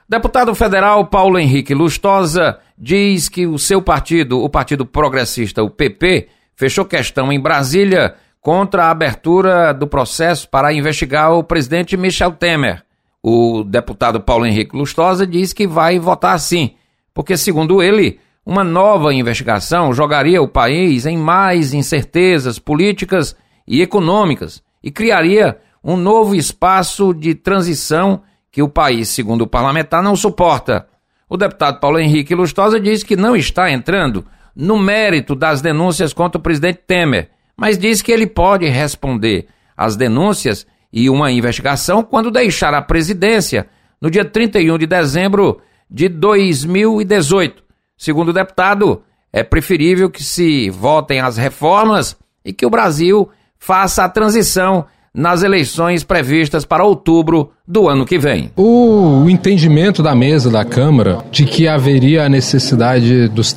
Deputado federal Paulo Henrique Lustosa diz que o seu partido, o Partido Progressista, o PP, fechou questão em Brasília contra a abertura do processo para investigar o presidente Michel Temer. O deputado Paulo Henrique Lustosa diz que vai votar sim, porque, segundo ele, uma nova investigação jogaria o país em mais incertezas políticas e econômicas e criaria um novo espaço de transição que o país, segundo o parlamentar, não suporta. O deputado Paulo Henrique Lustosa diz que não está entrando no mérito das denúncias contra o presidente Temer, mas diz que ele pode responder às denúncias e uma investigação quando deixar a presidência no dia 31 de dezembro de 2018. Segundo o deputado, é preferível que se votem as reformas e que o Brasil faça a transição nas eleições previstas para outubro do ano que vem. O entendimento da mesa da Câmara de que haveria a necessidade dos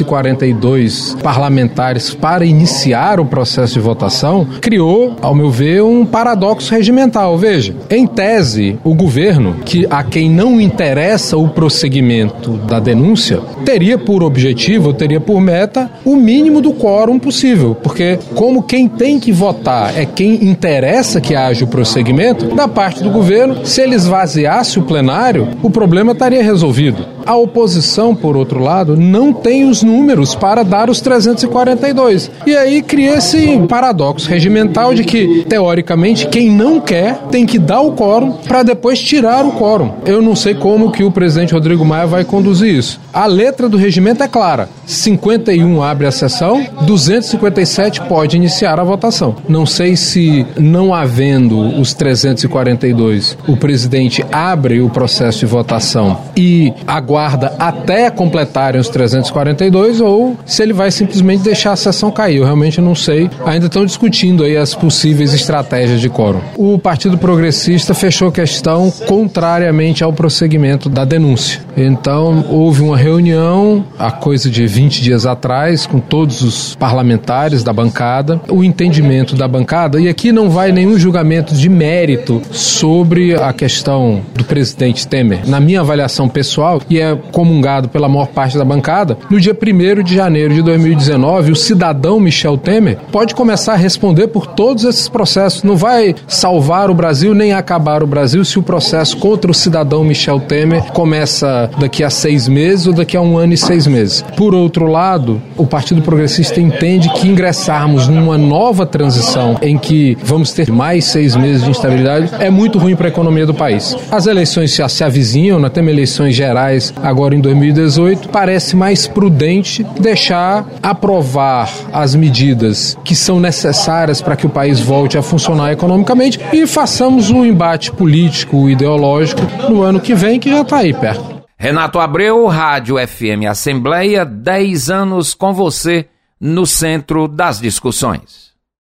342 parlamentares para iniciar o processo de votação criou, ao meu ver, um paradoxo regimental. Veja, em tese, o governo, a quem não interessa o prosseguimento da denúncia, teria por objetivo, teria por meta, o mínimo do quórum possível, porque como quem tem que votar é quem interessa que haja o prosseguimento, da parte do governo, se ele esvaziasse o plenário, o problema estaria resolvido. A oposição, por outro lado, não tem os números para dar os 342. E aí cria esse paradoxo regimental de que, teoricamente, quem não quer tem que dar o quórum para depois tirar o quórum. Eu não sei como que o presidente Rodrigo Maia vai conduzir isso. A letra do regimento é clara. 51 abre a sessão, 257 pode iniciar a votação. Não sei se, não havendo os 342, o presidente abre o processo de votação e aguarda até completarem os 342 ou se ele vai simplesmente deixar a sessão cair. Eu realmente não sei. Ainda estão discutindo aí as possíveis estratégias de quórum. O Partido Progressista fechou questão contrariamente ao prosseguimento da denúncia. Então, houve uma reunião, há coisa de 20 dias atrás, com todos os parlamentares da bancada. O entendimento da bancada, e aqui não vai nenhum julgamento de mérito sobre a questão do presidente Temer. Na minha avaliação pessoal, e é comungado pela maior parte da bancada, no dia 1º de janeiro de 2019, o cidadão Michel Temer pode começar a responder por todos esses processos. Não vai salvar o Brasil nem acabar o Brasil se o processo contra o cidadão Michel Temer começa daqui a 6 meses ou daqui a 1 ano e 6 meses. Por outro lado, o Partido Progressista entende que ingressarmos numa nova transição em que vamos ter mais 6 meses de instabilidade é muito ruim para a economia do país. As eleições se avizinham, nós temos eleições gerais agora em 2018, parece mais prudente deixar aprovar as medidas que são necessárias para que o país volte a funcionar economicamente e façamos um embate político, ideológico no ano que vem, que já está aí perto. Renato Abreu, Rádio FM Assembleia, 10 anos com você no centro das discussões.